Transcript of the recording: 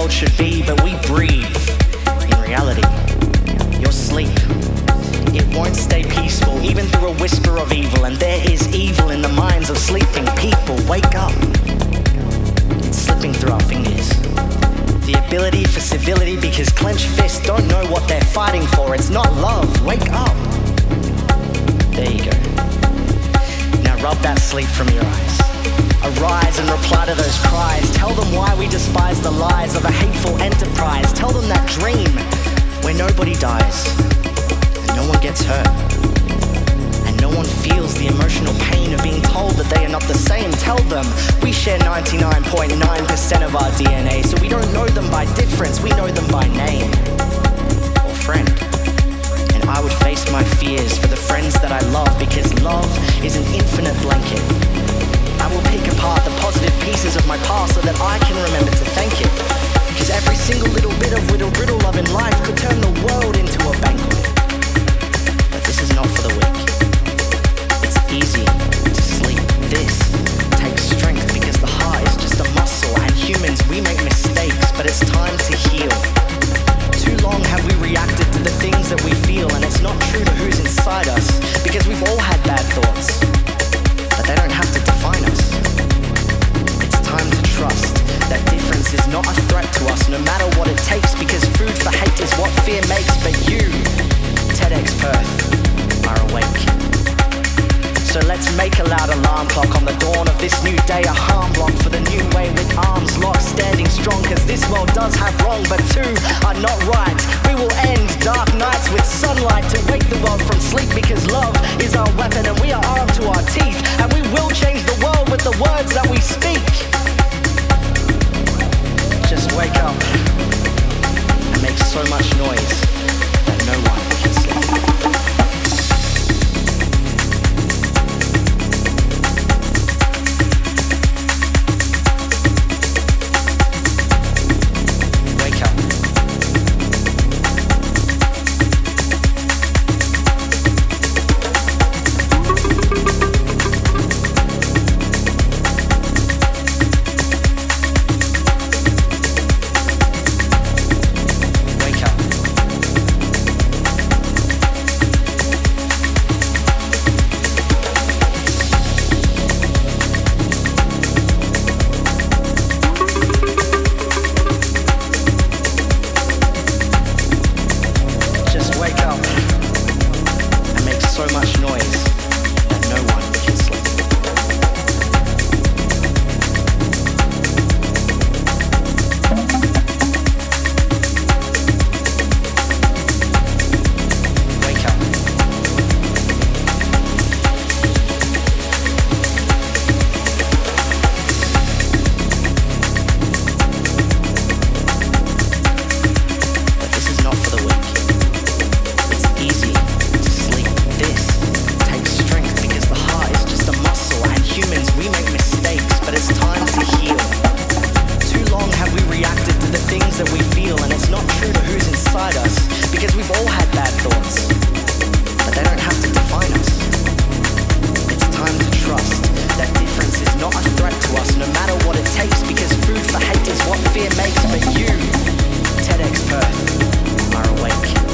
world should be, but we breathe. In reality, your sleep, it won't stay peaceful, even through a whisper of evil. And there is evil in the minds of sleeping people. Wake up. It's slipping through our fingers. The ability for civility, because clenched fists don't know what they're fighting for. It's not love. Wake up. There you go. Now rub that sleep from your eyes. Arise and reply to those cries. Tell them why we despise the lies of a hateful enterprise. Tell them that dream where nobody dies and no one gets hurt and no one feels the emotional pain of being told that they are not the same. Tell them we share 99.9% of our DNA, so we don't know them by difference, we know them by name or friend. And I would face my fears for the friends that I love, because love is an infinite blanket. I will pick apart the positive pieces of my past so that I can remember to thank it. Because every single little bit of whittle riddle love in life could turn the world into a banquet. But this is not for the weak. It's easy to sleep. This takes strength, because the heart is just a muscle, and humans, we make mistakes, but it's time to heal. Too long have we reacted to the things that we feel, and it's not true to who's inside us, because we've all had bad thoughts. But they don't have to define us. It's time to trust that difference is not a threat to us, no matter what it takes, because food for hate is what fear makes. But you, TEDx Perth, are awake. So let's make a loud alarm clock on the dawn of this new day, a harm block for the new way, with arms locked, standing strong, cause this world does have wrong, but two are not right. We will end dark nights with sunlight to wake the world from sleep, because love is our weapon and we are armed to our teeth, and we will change the world with the words that we speak. Just wake up and make so much noise that no one can sleep. Fear makes, but you, TEDx Perth, are awake.